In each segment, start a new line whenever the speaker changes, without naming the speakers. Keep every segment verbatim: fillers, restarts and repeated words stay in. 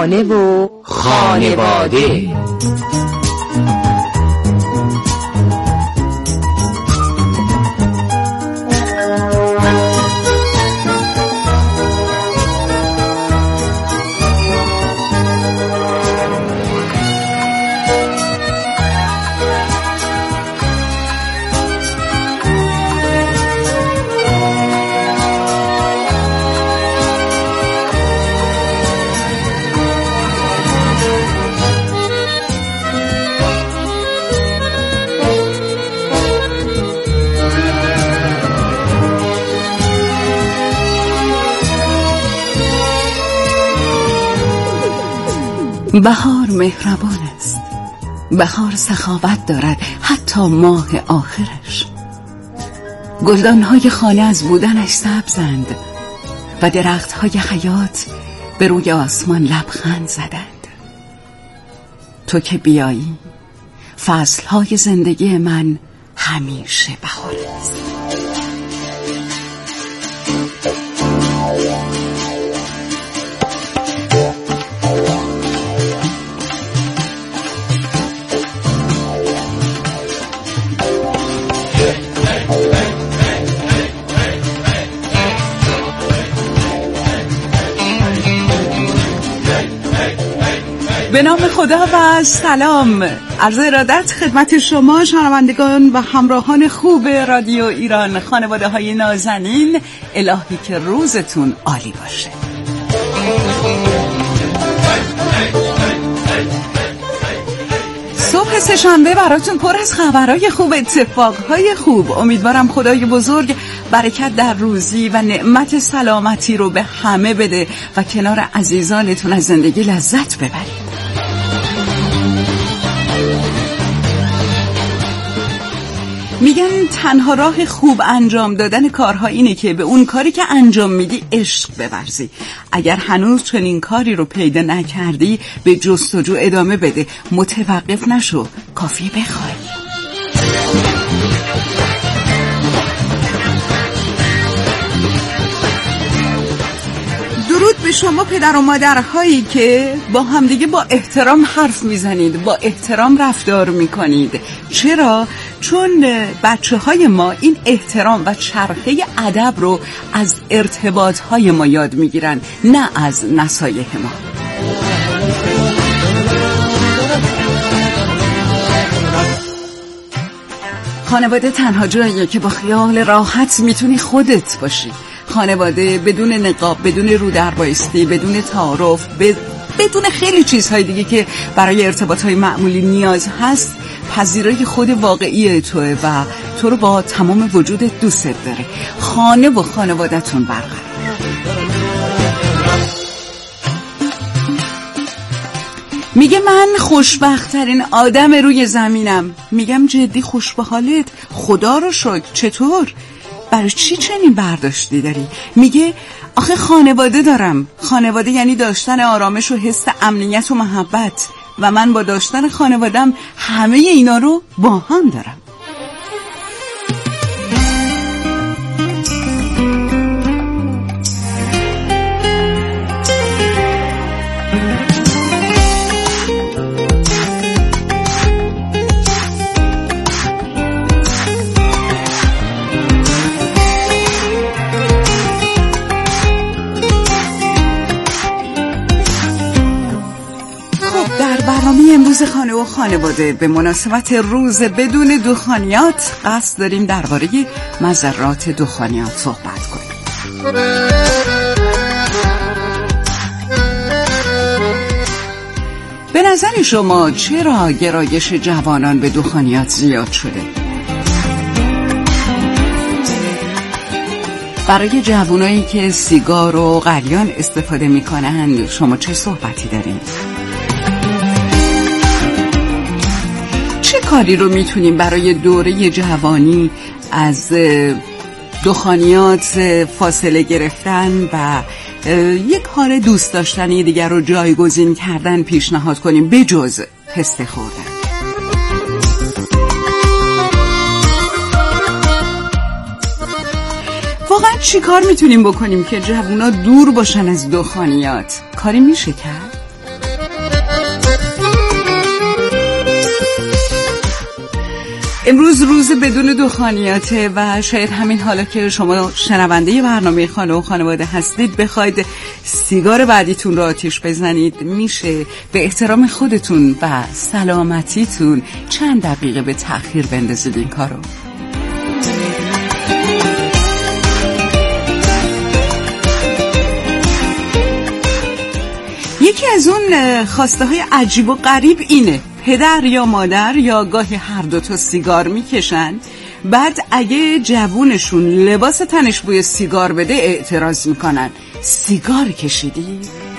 خانه و خانواده.
بهار مهربان است، بهار سخاوت دارد حتی ماه آخرش. گلدانهای خانه از بودنش سبزند و درختهای حیات به روی آسمان لبخند زدند. تو که بیایی فصلهای زندگی من همیشه بهار است. به نام خدا و سلام. عرض ارادت خدمت شما شنوندگان و همراهان خوب رادیو ایران، خانواده های نازنین. الهی که روزتون عالی باشه. صبح سه‌شنبه براتون پر از خبرهای خوب، اتفاقهای خوب. امیدوارم خدای بزرگ برکت در روزی و نعمت سلامتی رو به همه بده و کنار عزیزانتون از زندگی لذت ببرید. میگن تنها راه خوب انجام دادن کارها اینه که به اون کاری که انجام میدی عشق بورزی. اگر هنوز چنین کاری رو پیدا نکردی به جستجو ادامه بده، متوقف نشو، کافی بخوای. درود به شما پدر و مادرهایی که با همدیگه با احترام حرف میزنید، با احترام رفتار میکنید. چرا؟ چون بچه های ما این احترام و چرخه ادب رو از ارتباط های ما یاد میگیرن، نه از نصایح ما. خانواده تنها جاییه که با خیال راحت میتونی خودت باشی. خانواده بدون نقاب، بدون رو در بایستی، بدون تعارف، بدون خیلی چیزهای دیگه که برای ارتباطهای معمولی نیاز هست، پذیرای خود واقعی توه و تو رو با تمام وجودت دوست داره. خانه و خانوادتون برقرار. میگه من خوشبخت‌ترین آدم روی زمینم. میگم جدی خوش به حالت؟ خدا رو شکر. چطور؟ برای چی چنین برداشتی داری؟ میگه آخه خانواده دارم. خانواده یعنی داشتن آرامش و حس امنیت و محبت و من با داشتن خانوادم همه اینا رو با هم دارم. امروز خانه و خانواده به مناسبت روز بدون دخانیات قصد داریم درباره مضرات دخانیات صحبت کنیم. به نظر شما چرا گرایش جوانان به دخانیات زیاد شده؟ برای جوانایی که سیگار و قلیان استفاده میکنند شما چه صحبتی دارین؟ چه کاری رو میتونیم برای دوره جوانی از دخانیات فاصله گرفتن و یک کار دوست داشتنی دیگر رو جایگزین کردن پیشنهاد کنیم بجز پسته خوردن؟ واقعا چی کار میتونیم بکنیم که جوونا دور باشن از دخانیات؟ کاری میشه کرد؟ امروز روز بدون دخانیاته و شاید همین حالا که شما شنونده برنامه خانه و خانواده هستید بخواید سیگار بعدیتون رو آتیش بزنید، میشه به احترام خودتون و سلامتیتون چند دقیقه به تأخیر بندازید این کارو. یکی از اون خواسته های عجیب و غریب اینه پدر یا مادر یا گاهی هر دوتا سیگار میکشن، بعد اگه جوونشون لباس تنش بوی سیگار بده اعتراض میکنن سیگار کشیدی؟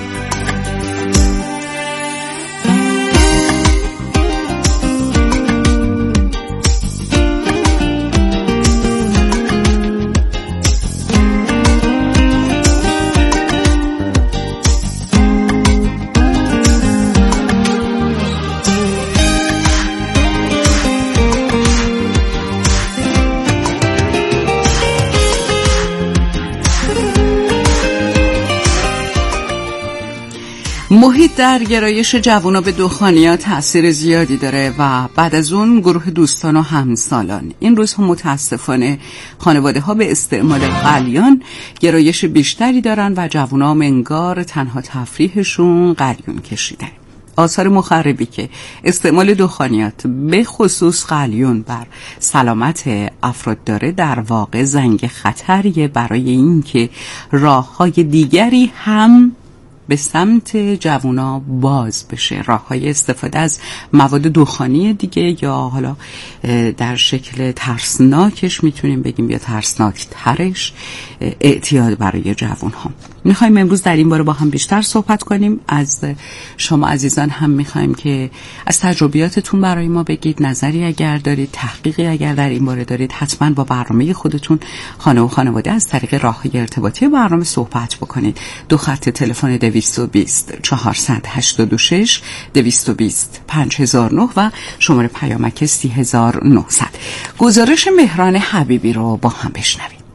محیط در گرایش جوونا به دخانیات تأثیر زیادی داره و بعد از اون گروه دوستان و همسالان. این روزها متاسفانه خانواده ها به استعمال قلیان گرایش بیشتری دارن و جوونا منگار تنها تفریحشون قلیون کشیدن. آثار مخربی که استعمال دخانیات به خصوص قلیون بر سلامت افراد داره در واقع زنگ خطریه برای اینکه راه‌های دیگری هم به سمت جوونا باز بشه، راه‌های استفاده از مواد دخانی دیگه یا حالا در شکل ترسناکش میتونیم بگیم یا ترسناک ترش اعتیاد برای جوونها. میخوایم امروز در این باره با هم بیشتر صحبت کنیم. از شما عزیزان هم میخوایم که از تجربیاتتون برای ما بگید، نظری اگر دارید، تحقیقی اگر در این باره دارید، حتما با برنامه خودتون خانه و خانواده از طریق راه‌های ارتباطی برنامه صحبت بکنید. دو خط تلفن دویست و بیست چهارصد هشتاد و شش دویست و بیست پنج هزار و نه و شماره پیامک سی هزار و نهصد. گزارش مهران حبیبی رو با هم بشنویم.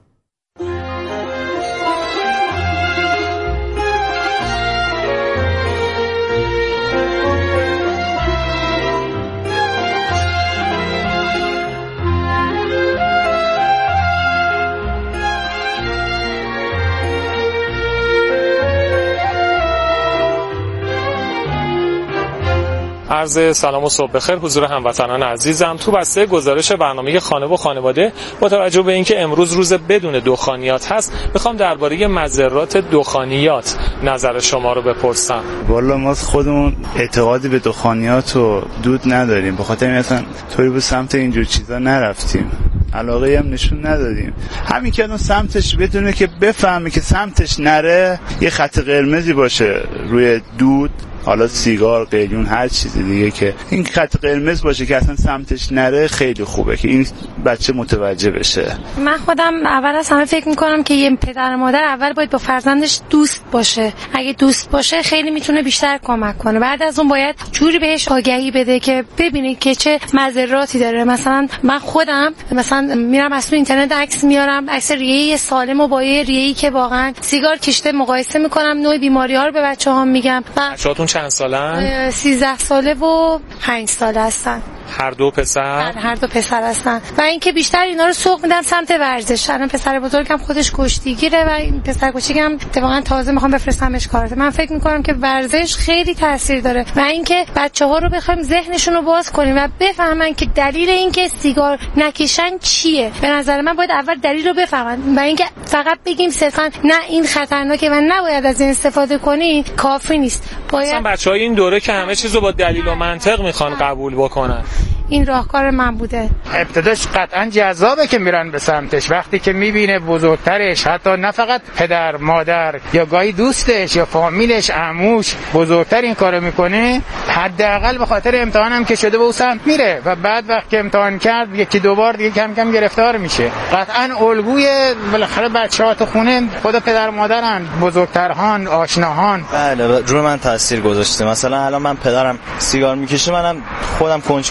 عرض سلام و صبح بخیر حضور هموطنان عزیزم. تو بسته گزارش برنامه خانه و خانواده با توجه به اینکه امروز روز بدون دخانیات هست میخوام درباره مضرات دخانیات نظر شما رو بپرسم.
والا ما خودمون اعتقادی به دخانیات و دود نداریم، به خاطر این اصلا طوری به سمت اینجور چیزا نرفتیم، علاقه هم نشون ندادیم. همین که اون سمتش بدونه که بفهمه که سمتش نره یه خط قرمزی باشه روی دود، حالا سیگار، قلیون، هر چیزی دیگه که این خط قرمز باشه که اصلا سمتش نره، خیلی خوبه که این بچه متوجه بشه.
من خودم اول از همه فکر میکنم که یه پدر مادر اول باید با فرزندش دوست باشه. اگه دوست باشه خیلی میتونه بیشتر کمک کنه. بعد از اون باید جوری بهش آگهی بده که ببینه که چه مضراتی داره. مثلا من خودم مثلا میرم از تو اینترنت عکس میارم، عکس ریه سالمو با یه ریه‌ای که واقعا سیگار کشیده مقایسه میکنم، نوع بیماری‌ها رو به بچه‌ها میگم.
بچه‌هاتون چند سالن؟
سیزده ساله و پنج ساله هستن.
هر دو پسر؟
هر دو پسر هستن و اینکه بیشتر اینا رو سوق میدم سمت ورزش. الان پسر بزرگم خودش کشتیگیره و این پسر کوچیکم اتفاقا تازه میخوام بفرستمش کارات. من فکر میکنم که ورزش خیلی تاثیر داره و اینکه بچه‌ها رو بخوایم ذهنشون رو باز کنیم و بفهمن که دلیل اینکه سیگار نکشن چیه. به نظر من باید اول دلیل رو بفهمن و اینکه فقط بگیم صرفا نه این خطرناکه و نباید از این استفاده کنی کافی نیست. باید
بچه‌های این دوره که همه چیزو با دلیل و منطق میخوان قبول بکنن.
این راهکار من بوده.
ابتداش قطعا جذابه که میرن به سمتش، وقتی که میبینه بزرگترش، حتی نه فقط پدر مادر یا گاهی دوستش یا فامیلش، عموش بزرگتر این کارو میکنه، حداقل به خاطر امتحانم که شده به اون سمت میره و بعد وقت که امتحان کرد یکی دو بار دیگه کم کم گرفتار میشه. قطعا الگوی بالاخره بچه‌ها تو خونه خود پدر مادرن، بزرگترهان، آشناهان.
بله روی من تاثیر گذاشته. مثلا الان من پدرم سیگار میکشه، منم خودم کنجکاو شدم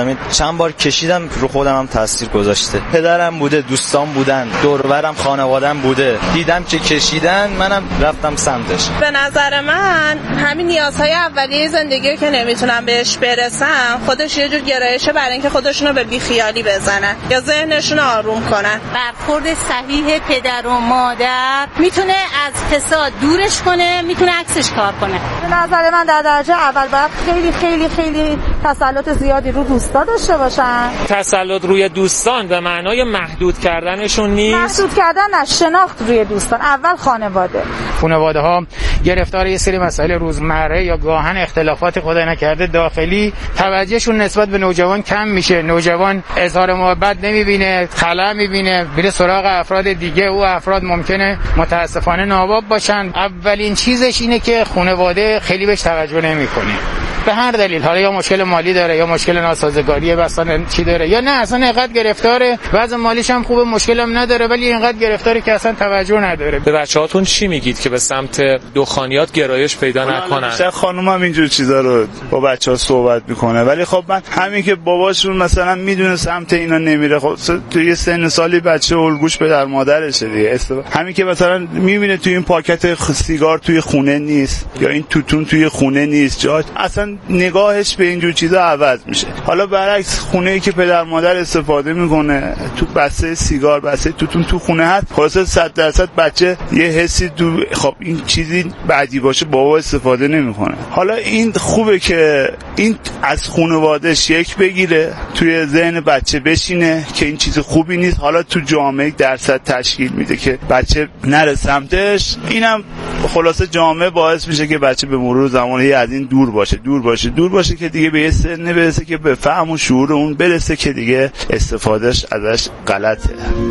همین چند بار کشیدم رو خودم هم تاثیر گذاشته. پدرم بوده، دوستان بودن، دور و برم خانواده‌ام بوده، دیدم که کشیدن، منم رفتم سمتش.
به نظر من همین نیازهای اولیه زندگی که نمیتونن بهش برسن خودش یه جور گرایشه برای اینکه خودشونو به بیخیالی بزنن یا ذهنشون آروم کنن.
برخورد صحیح پدر و مادر میتونه از فساد دورش کنه، میتونه عکسش کار کنه.
به نظر من در درجه اول باید خیلی خیلی خیلی تسلط زیادی رو دوستا داشته باشن.
تسلط روی دوستان به معنای محدود کردنشون نیست.
محدود کردن نه، شناخت روی دوستان. اول خانواده.
خانواده ها گرفتار یه سری مسائل روزمره یا گاهن اختلافات خدای نکرده داخلی، توجهشون نسبت به نوجوان کم میشه. نوجوان اظهار محبت نمیبینه، خلا میبینه، میره سراغ افراد دیگه. او افراد ممکنه متاسفانه ناباب باشن. اولین چیزش اینه که خانواده خیلی بهش توجه نمیکنه به هر دلیل، حالا یا مشکل مالی داره یا مشکل ناسازگاری مثلا چی داره، یا نه اصلا اینقدر گرفتاره وضع مالیش هم خوبه، مشکل هم نداره، ولی اینقدر گرفتاره که اصلا توجه نداره.
به بچه‌هاتون چی میگید که به سمت دخانیات گرایش پیدا نکنن؟
بیشتر خانم هم اینجور چیزا رو با بچه‌ها صحبت میکنه، ولی خب من همین که باباشون مثلا میدونه سمت اینا نمیره، خب تو یه سن سالی بچه الگوش پدر مادرشه دیگه. همین که مثلا میبینه توی این پاکت سیگار توی خونه نیست یا این توتون توی خونه نیست، جا اصلا نگاهش به اینجور چیزا عوض میشه. حالا برعکس خونه‌ای که پدر مادر استفاده میکنه تو بسته سیگار، بسته توتون تو خونه هست، خلاص صد درصد بچه یه حسی تو خب این چیزی بعدی باشه بابا استفاده نمیکنه. حالا این خوبه که این از خانواده شک بگیره، توی ذهن بچه بشینه که این چیز خوبی نیست. حالا تو جامعه درصد تشکیل میده که بچه نره سمتش. اینم خلاصه جامعه باعث میشه که بچه به مرور زمان از این دور باشه دور باشه دور باشه که دیگه به یه سن برسه که به فهم و شعور اون برسه که دیگه استفادهش ازش غلطه.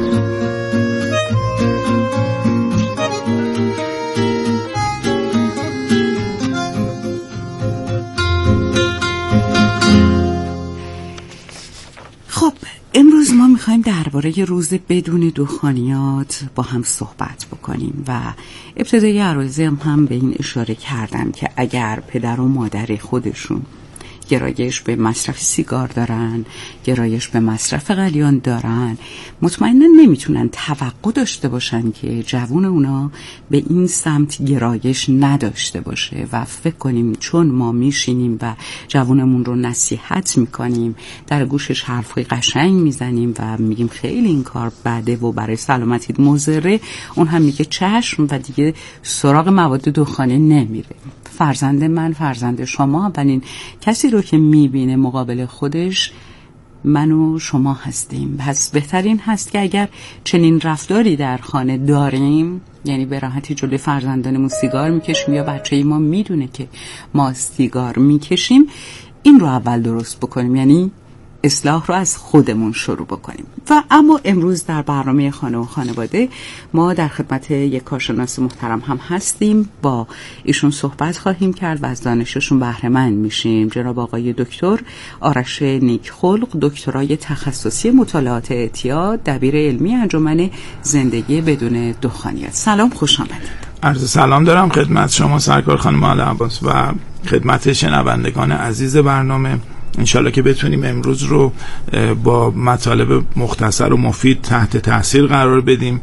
خب امروز ما میخوایم درباره روز بدون دخانیات با هم صحبت بکنیم و ابتدای عرایضی هم, هم به این اشاره کردم که اگر پدر و مادر خودشون گرایش به مصرف سیگار دارن، گرایش به مصرف قلیان دارن، مطمئنا نمیتونن توقع داشته باشن که جوون اونا به این سمت گرایش نداشته باشه و فکر کنیم چون ما میشینیم و جوونمون رو نصیحت میکنیم، در گوشش حرفای قشنگ میزنیم و میگیم خیلی این کار بده و برای سلامتیت مضره، اون هم میگه چشم و دیگه سراغ مواد دخانی نمیره. فرزند من، فرزند شما، اولین کسی رو که میبینه مقابل خودش من و شما هستیم. پس بهترین هست که اگر چنین رفتاری در خانه داریم، یعنی به راحتی جلوی فرزندانمون سیگار میکشیم یا بچه ما میدونه که ما سیگار میکشیم، این رو اول درست بکنیم، یعنی اصلاح رو از خودمون شروع بکنیم. و اما امروز در برنامه خانه و خانواده ما در خدمت یک کارشناس محترم هم هستیم، با ایشون صحبت خواهیم کرد و از دانششون بهره مند میشیم. جناب آقای دکتر آرش نیکخلق، دکترای تخصصی مطالعات اعتیاد، دبیر علمی انجمن زندگی بدون دخانیات. سلام، خوش آمدید.
عرض سلام دارم خدمت شما سرکار خانم آل عباس و خدمت شنوندگان عزیز برنامه. انشالله که بتونیم امروز رو با مطالب مختصر و مفید تحت تاثیر قرار بدیم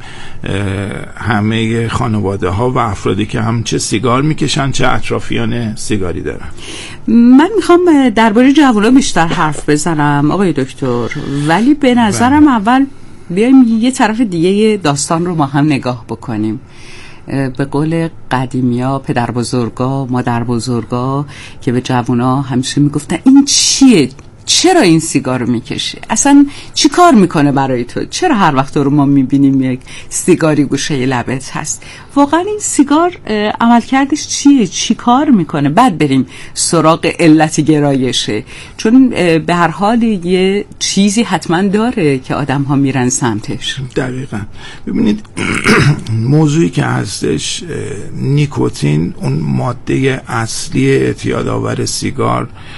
همه خانواده ها و افرادی که هم چه سیگار میکشن چه اطرافیان سیگاری دارن.
من میخوام درباره جوونا بیشتر حرف بزنم آقای دکتر، ولی به نظرم اول بیایم یه طرف دیگه داستان رو ما هم نگاه بکنیم. به قول قدیمیا، پدر بزرگا، مادر بزرگا که به جوونا همیشه میگفتن این چیه؟ چرا این سیگار رو میکشی؟ اصلا چی کار میکنه برای تو؟ چرا هر وقت رو ما میبینیم یک سیگاری گوشه لبت هست؟ واقعا این سیگار عملکردش چیه؟ چی کار میکنه؟ بعد بریم سراغ علت گرایشه، چون به هر حال یه چیزی حتما داره که آدم ها میرن سمتش.
دقیقا. ببینید موضوعی که هستش نیکوتین، اون ماده اصلی اعتیادآور سیگار،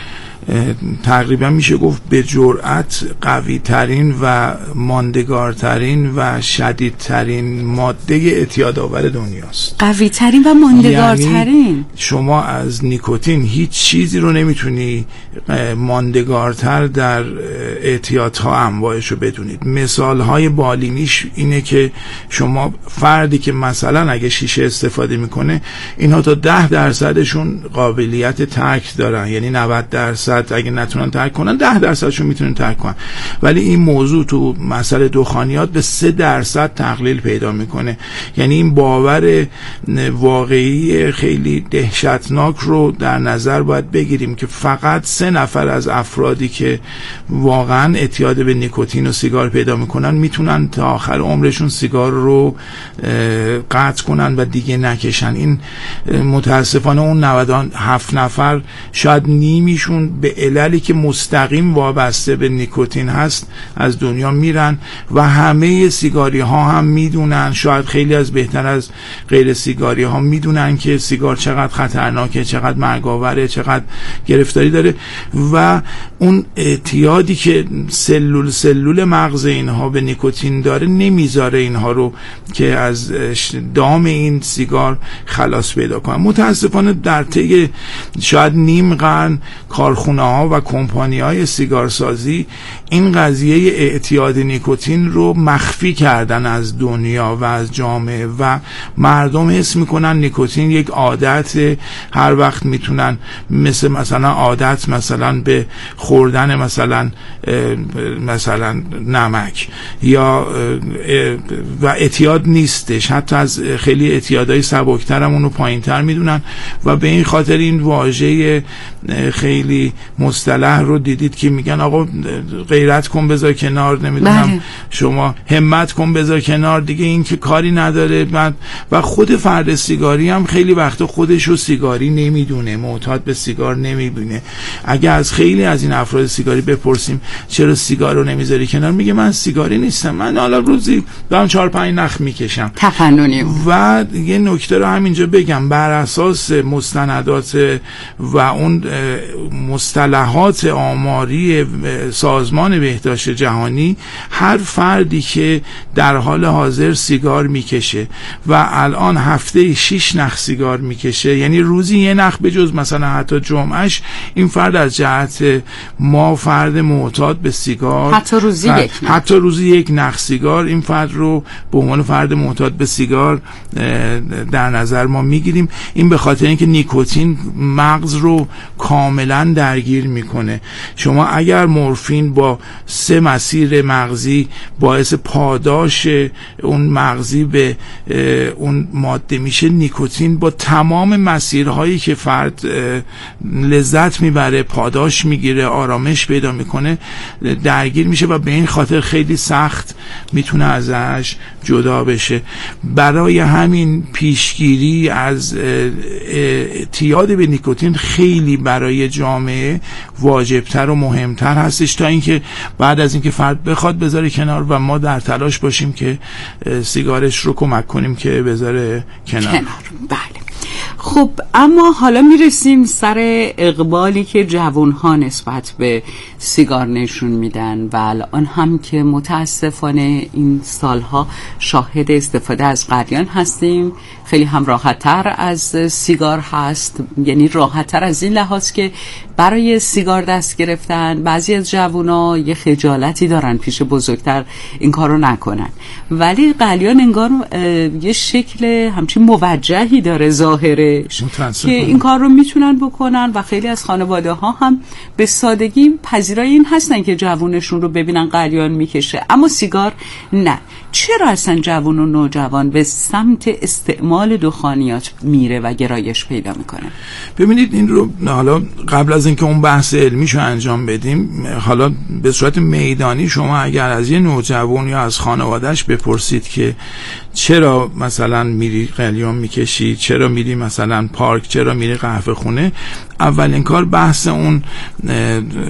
تقریبا میشه گفت به جرأت قوی ترین و ماندگارترین و شدیدترین ماده اعتیادآور دنیاست.
قوی ترین و ماندگارترین.
یعنی شما از نیکوتین هیچ چیزی رو نمیتونی ماندگارتر در اعتیادها انواعش رو بدونید. مثالهای بالینیش اینه که شما فردی که مثلا اگه شیشه استفاده میکنه، اینها تا ده درصدشون قابلیت ترک دارن، یعنی نود درصد اگه نتونن ترک کنن ده درصدشون میتونن ترک کنن، ولی این موضوع تو مسئله دخانیات به سه درصد تقلیل پیدا میکنه. یعنی این باور واقعی خیلی دهشتناک رو در نظر باید بگیریم که فقط سه نفر از افرادی که واقعا اعتیاد به نیکوتین و سیگار پیدا میکنن میتونن تا آخر عمرشون سیگار رو قطع کنن و دیگه نکشن. این متاسفانه اون نود و هفت نفر شاید نیمیشون به عللی که مستقیم وابسته به نیکوتین هست از دنیا میرن و همه سیگاری ها هم میدونن، شاید خیلی از بهتر از غیر سیگاری ها میدونن که سیگار چقدر خطرناکه، چقدر مرگاوره، چقدر گرفتاری داره و اون اعتیادی که سلول سلول مغز اینها به نیکوتین داره نمیذاره اینها رو که از دام این سیگار خلاص پیدا کنن. متاسفانه در طی شاید نیم قرن کارخونه ها و کمپانی های سیگارسازی این قضیه اعتیاد نیکوتین رو مخفی کردن از دنیا و از جامعه و مردم حس میکنن نیکوتین یک عادت، هر وقت میتونن مثل مثلا عادت مثلا به خوردن مثلا مثلا نمک یا و اعتیاد نیستش. حتی از خیلی اعتیادهای سبکتر هم اونو پایینتر میدونن و به این خاطر این واژه خیلی مصطلح رو دیدید که میگن آقا غیرت کن بذار کنار، نمیدونم بله. شما همت کن بذار کنار، دیگه این که کاری نداره. و خود فرد سیگاری هم خیلی وقت خودشو سیگاری نمیدونه، معتاد به سیگار نمیبینه. اگه از خیلی از این افراد سیگاری بپرسیم چرا سیگار رو نمیذاری کنار، میگه من سیگاری نیستم، من حالا روزی دارم چهار پنج نخ میکشم.
تفننی.
و یه نکته رو همینجا بگم، بر اساس مستندات و اون مصطلحات آماری سازمان بهداشت جهانی، هر فردی که در حال حاضر سیگار میکشه و الان هفته شش نخ سیگار میکشه، یعنی روزی یه نخ به جز مثلا حتی جمعهش، این فرد از جهت ما فرد معتاد به سیگار،
حتی روزی یک نخ
حتی روزی یک نخ سیگار این فرد رو به عنوان فرد معتاد به سیگار در نظر ما میگیریم. این به خاطر اینکه نیکوتین مغز رو کاملا درگیر میکنه. شما اگر مورفین با سه مسیر مغزی باعث پاداش اون مغزی به اون ماده میشه، نیکوتین با تمام مسیرهایی که فرد لذت میبره، پاداش میگیره، آرامش پیدا میکنه، درگیر میشه و به این خاطر خیلی سخت میتونه ازش جدا بشه. برای همین پیشگیری از اعتیاد به نیکوتین خیلی برای جامعه واجبتر و مهمتر هستش تا اینکه بعد از اینکه فرد بخواد بذاره کنار و ما در تلاش باشیم که سیگارش رو کمک کنیم که بذاره کنار.
کنار. بله. خب اما حالا میرسیم سر اقبالی که جوانها نسبت به سیگار نشون میدن و الان هم که متاسفانه این سالها شاهد استفاده از قلیان هستیم. خیلی هم راحت‌تر از سیگار هست، یعنی راحت‌تر از این لحاظ که برای سیگار دست گرفتن بعضی از جوونا یه خجالتی دارن پیش بزرگتر این کارو نکنن، ولی قلیان انگار یه شکل همچین موجهی داره ظاهرش که این کار رو میتونن بکنن و خیلی از خانواده ها هم به سادگی پذیرای این هستن که جوونشون رو ببینن قلیان میکشه، اما سیگار نه. چرا اصلا جوون و نوجوان به سمت استعمال دخانیات میره و گرایش پیدا میکنه؟
ببینید این رو حالا قبل از اینکه اون بحث علمیشو انجام بدیم، حالا به صورت میدانی شما اگر از یه نوجوان یا از خانوادهش بپرسید که چرا مثلا میری قلیان میکشی، چرا میری مثلا پارک، چرا میری قهوه خونه، اولین کار بحث اون پر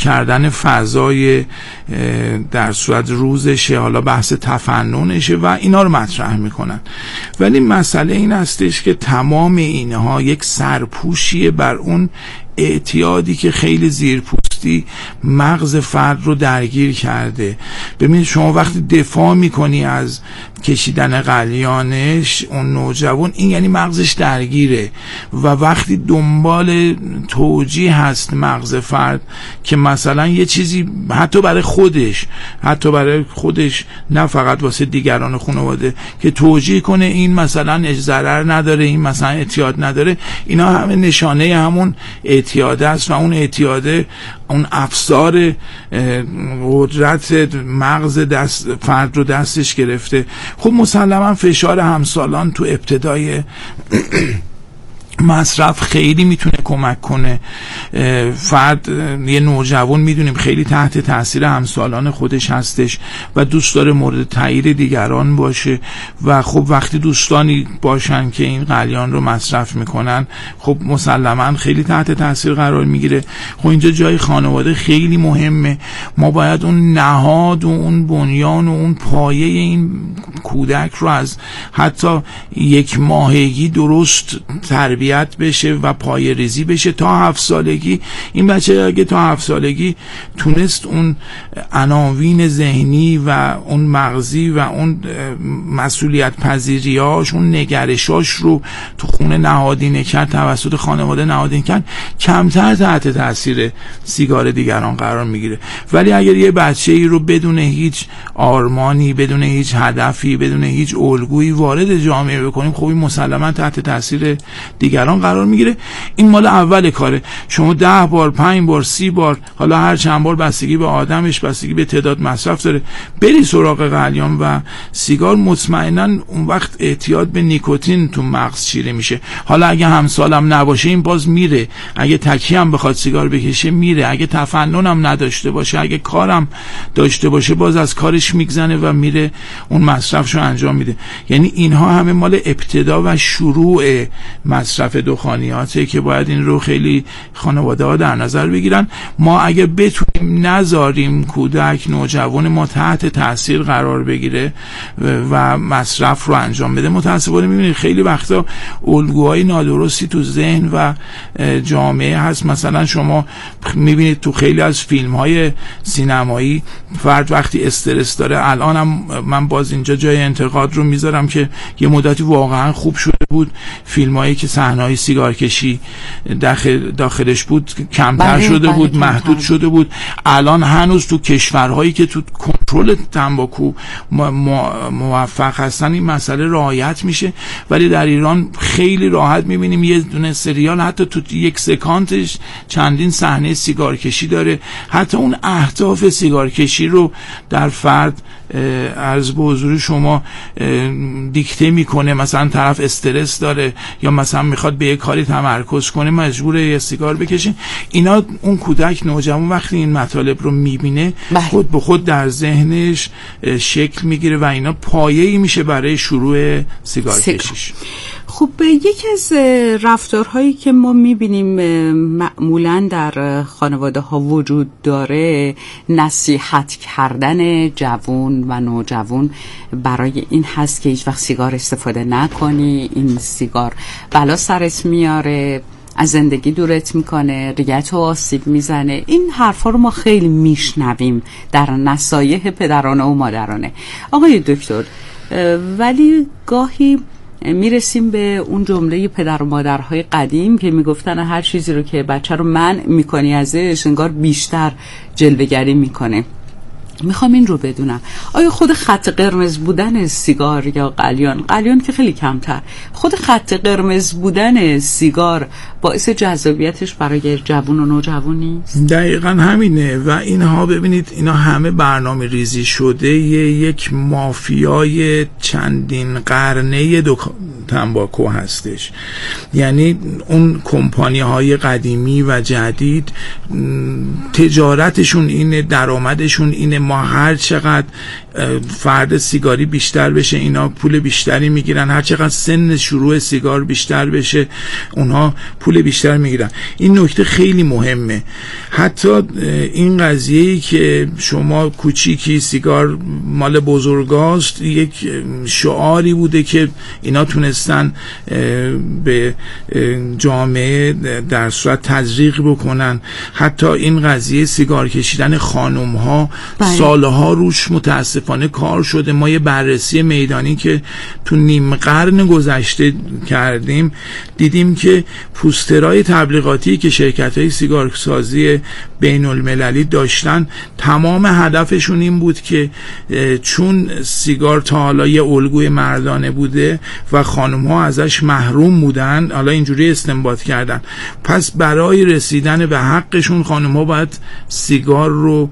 کردن فضای در صورت روزشه، حالا بحث تفننشه و اینا رو مطرح میکنن. ولی مسئله این هستش که تمام اینها یک سرپوشیه بر اون اعتیادی که خیلی زیرپوستی مغز فرد رو درگیر کرده. ببینید شما وقتی دفاع میکنی از کشیدن قلیانش اون نوجوان، این یعنی مغزش درگیره و وقتی دنبال توجیه هست مغز فرد که مثلا یه چیزی حتی برای خودش حتی برای خودش نه فقط واسه دیگران خانواده که توجیه کنه این مثلا ضرر نداره، این مثلا اعتیاد نداره، اینا همه نشانه همون اعتیاد است و اون اعتیاده اون افسار قدرت مغز دست فرد رو دستش گرفته. خب مسلما فشار همسالان تو ابتدای مصرف خیلی میتونه کمک کنه. فرد یه نوجوان میدونیم خیلی تحت تاثیر همسالان خودش هستش و دوست داره مورد تایید دیگران باشه و خب وقتی دوستانی باشن که این قلیان رو مصرف میکنن خب مسلما خیلی تحت تاثیر قرار میگیره. خب اینجا جای خانواده خیلی مهمه. ما باید اون نهاد و اون بنیان و اون پایه این کودک رو از حتی یک ماهگی درست تربیت بشه و پای ریزی بشه تا هفت سالگی. این بچه اگه تا هفت سالگی تونست اون عناوین ذهنی و اون مغزی و اون مسئولیت پذیریاش اون نگرشاش رو تو خونه نهادینه کرد، توسط خانواده نهادینه کرد، کمتر تحت تاثیر سیگار دیگران قرار میگیره. ولی اگر یه بچه ای رو بدون هیچ آرمانی، بدون هیچ هدفی، بدون هیچ الگویی وارد جامعه بکنیم خب این مسلما تحت تاثیر دیگران قرار میگیره. این مال اول کاره. شما ده بار، پنج بار، سی بار، حالا هر چند بار بستگی به آدمش، بستگی به تعداد مصرف داره، بری سراغ قلیان و سیگار، مطمئنا اون وقت اعتیاد به نیکوتین تو مغز چیره میشه. حالا اگه همسالم نباشه این باز میره، اگه تکی هم بخواد سیگار بکشه میره، اگه تفننم نداشته باشه، اگه کارم داشته باشه باز از کارش میگزنه و میره اون مصرفشو انجام میده. یعنی اینها همه مال ابتدا و شروع مصرف دخانیاته که باید این رو خیلی خانواده ها در نظر بگیرن. ما اگه بتونیم نذاریم کودک نوجوان ما تحت تاثیر قرار بگیره و مصرف رو انجام بده، متاسفانه میبینید خیلی وقتا الگوهای نادرستی تو ذهن و جامعه هست. مثلا شما میبینید تو خیلی از فیلم های سینمایی فرد وقتی استرس داره، الانم من باز اینجا جای انتقاد رو میذارم که یه مدتی واقعا خوب شده بود فیلمایی که صحنه‌های سیگار کشی داخل داخلش بود کمتر بله، شده بله، بود بله، محدود بله. شده بود. الان هنوز تو کشورهایی که تو کنترل تنباکو موفق هستن این مسئله رعایت میشه، ولی در ایران خیلی راحت میبینیم یه دونه سریال حتی تو یک سکانتش چندین صحنه سیگار کشی داره. حتی اون اهداف سیگار کشی رو در فرد عرض به حضور شما دیکته میکنه. مثلا طرف استرس داره یا مثلا میخواد به یک کاری تمرکز کنه مجبوره یه سیگار بکشه. اینا اون کودک نوجوان وقتی این مطالب رو میبینه خود به خود در ذهنش شکل میگیره و اینا پایه‌ای میشه برای شروع سیگار کشیش.
خب یکی از رفتارهایی که ما میبینیم معمولاً در خانواده ها وجود داره نصیحت کردن جوان و نوجوان برای این هست که هیچ وقت سیگار استفاده نکنی، این سیگار بلا سرت میاره، از زندگی دورت میکنه، ریت و آسیب میزنه. این حرفا رو ما خیلی میشنویم در نصایح پدرانه و مادرانه. آقای دکتر، ولی گاهی میرسیم به اون جمله پدر و مادرهای قدیم که میگفتن هر چیزی رو که بچه رو منع میکنی ازش انگار بیشتر جلوه‌گری میکنه. میخوام این رو بدونم آیا خود خط قرمز بودن سیگار یا قلیان، قلیان که خیلی کمتر، خود خط قرمز بودن سیگار باعث جذابیتش برای جوان و نوجوان نیست؟
دقیقاً همینه. و اینها ببینید اینا همه برنامه ریزی شده یک مافیای چندین قرنه دو... تنباکو هستش. یعنی اون کمپانی های قدیمی و جدید تجارتشون اینه، درآمدشون اینه، ما هر چقدر فرد سیگاری بیشتر بشه اینا پول بیشتری میگیرن، هر چقدر سن شروع سیگار بیشتر بشه اونها پول بیشتر میگیرن. این نکته خیلی مهمه. حتی این قضیه‌ای که شما کوچیکی سیگار مال بزرگاست یک شعاری بوده که اینا تونستن به جامعه در صورت تزریق بکنن. حتی این قضیه سیگار کشیدن خانم ها سالها روش متاسفانه کار شده. ما یه بررسی میدانی که تو نیم قرن گذشته کردیم دیدیم که پوسترهای تبلیغاتی که شرکت‌های سیگارسازی بین المللی داشتن تمام هدفشون این بود که چون سیگار تا حالا یه الگوی مردانه بوده و خانم ها ازش محروم بودن، حالا اینجوری استنباط کردن، پس برای رسیدن به حقشون خانم ها باید سیگار رو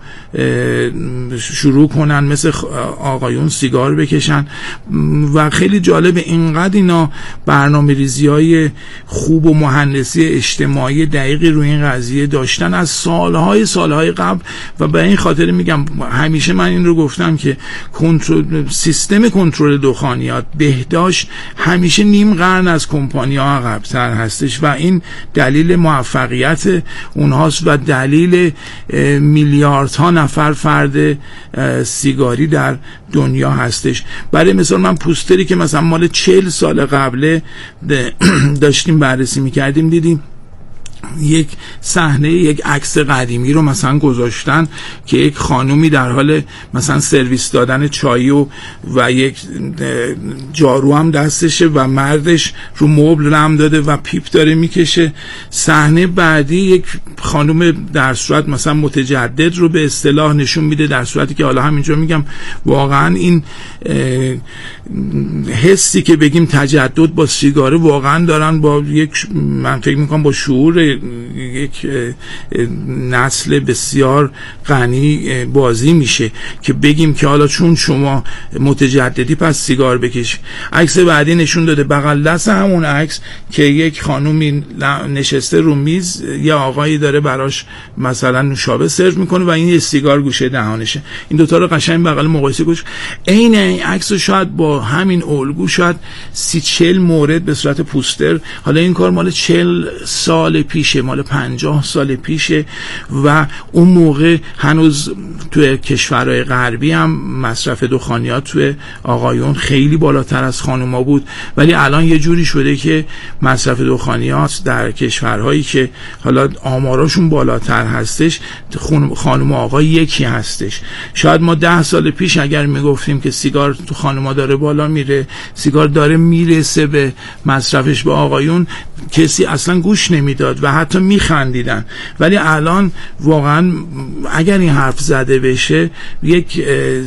شروع کنن، مثل آقایون سیگار بکشن. و خیلی جالب اینقدر اینا برنامه ریزی های خوب و مهندسی اجتماعی دقیقی روی این قضیه داشتن از سالهای سالهای قبل. و به این خاطر میگم همیشه من این رو گفتم که کنترل سیستم کنترل دخانیات بهداشت همیشه نیم قرن از کمپانی ها عقب‌تر هستش و این دلیل موفقیت اونهاست و دلیل میلیاردها نفر فرد سیگاری در دنیا هستش. برای مثال من پوستری که مثلا مال چهل سال قبله داشتیم بررسی میکردیم دیدیم یک صحنه یک عکس قدیمی رو مثلا گذاشتن که یک خانومی در حال مثلا سرویس دادن چای و و یک جارو هم دستشه و مردش رو مبل رم داده و پیپ داره میکشه. صحنه بعدی یک خانوم در صورت مثلا متجدد رو به اصطلاح نشون میده، در صورتی که حالا همینجا میگم واقعا این حسی که بگیم تجدد با سیگاره واقعا دارن با یک، من فکر میکنم با شعور یک نسل بسیار غنی بازی میشه که بگیم که حالا چون شما متجددی پس سیگار بکش. عکس بعدی نشون داده بغل دست همون عکس که یک خانومی نشسته رو میز، یه آقایی داره براش مثلا نوشابه سرو میکنه و این یه سیگار گوشه دهانشه. این دوتا رو قشنگ بغل مقایسه کنید، عین این عکس شاید با همین الگو شاید سی چهل مورد به صورت پوستر. حالا این کار مال چهل سال پیشه، مال پنجاه سال پیشه و اون موقع هنوز توی کشورهای غربی هم مصرف دخانیات توی آقایون خیلی بالاتر از خانوما بود، ولی الان یه جوری شده که مصرف دخانیات در کشورهایی که حالا آماراشون بالاتر هستش خانم و آقا یکی هستش. شاید ما ده سال پیش اگر میگفتیم که سیگار تو خانوما داره بالا میره، سیگار داره میرسه به مصرفش به آقایون، کسی اصلا گوش نمیداد و حتی میخندیدن. ولی الان واقعا اگر این حرف زده بشه یک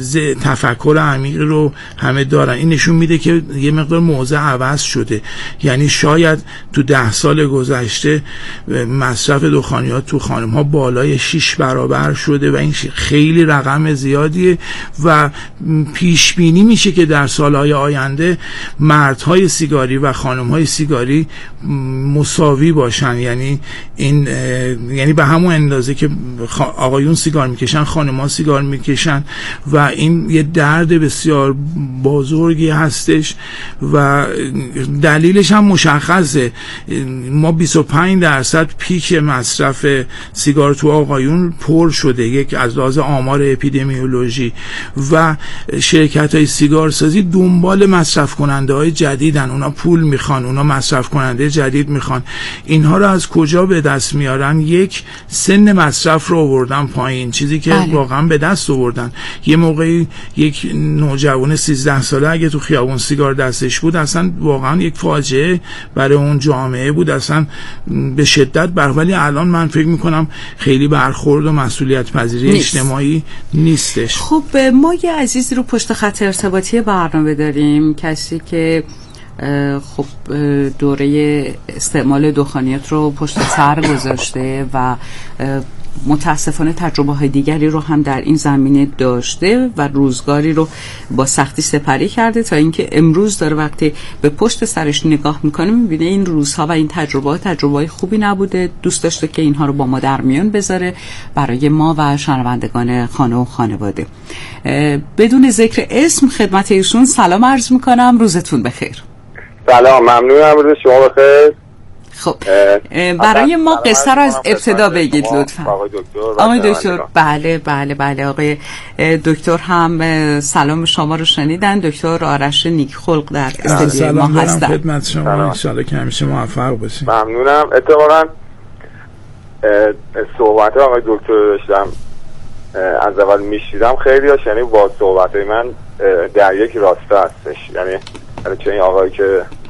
تفکر عمیق رو همه دارن. این نشون میده که یه مقدار موضع عوض شده. یعنی شاید تو ده سال گذشته مصرف دخانیات تو خانم ها بالای شش برابر شده و این خیلی رقم زیادیه و پیش بینی میشه که در سالهای آینده مردهای سیگاری و خانمهای سیگاری مساوی باشن. یعنی این یعنی به همون اندازه که آقایون سیگار میکشن خانم‌ها سیگار میکشن و این یه درد بسیار بزرگی هستش و دلیلش هم مشخصه. ما بیست و پنج درصد پیک مصرف سیگار تو آقایون پر شده، یک از لحاظ آمار اپیدمیولوژی، و شرکت‌های سیگارسازی دنبال مصرف کننده های جدیدن. اونا پول میخوان، اونا مصرف کننده جدید میخوان. اینها رو از کجا به دست میارن؟ یک، سن مصرف رو آوردن پایین، چیزی که بله. واقعا به دست آوردن. یه موقعی یک نوجوان سیزده ساله اگه تو خیابون سیگار دستش بود اصلا واقعا یک فاجعه برای اون جامعه بود، اصلا به شدت بر. ولی الان من فکر میکنم خیلی برخورد و مسئولیت پذیری نیست. اجتماعی نیستش.
خب ما یه عزیزی رو پشت خط ارتباطی برنامه داریم، کسی که خب دوره استعمال دخانیات رو پشت سر گذاشته و متاسفانه تجربه های دیگری رو هم در این زمینه داشته و روزگاری رو با سختی سپری کرده تا اینکه امروز داره وقتی به پشت سرش نگاه میکنه میبینه این روزها و این تجربه تجربه خوبی نبوده. دوست داشته که اینها رو با ما در میان بذاره برای ما و شنوندگان خانه و خانواده. بدون ذکر اسم خدمت ایشون سلام عرض میکنم، روزتون بخیر.
سلام، ممنونم، روز شما بخیر.
خب برای ما قصه رو از ابتدا بگید لطفا. آقای دکتر. بله بله بله آقای دکتر هم سلام شما رو شنیدن. دکتر آرش نیکخلق در استودیوی ما هستن.
خدمت شما، ان شاءالله که همیشه موفق باشید.
ممنونم. اتفاقا صحبت آقای دکتر داشتم از اول میشیدم، خیلی هاش یعنی با صحبت من در یک راسته هستش، یعنی چه این آقایی که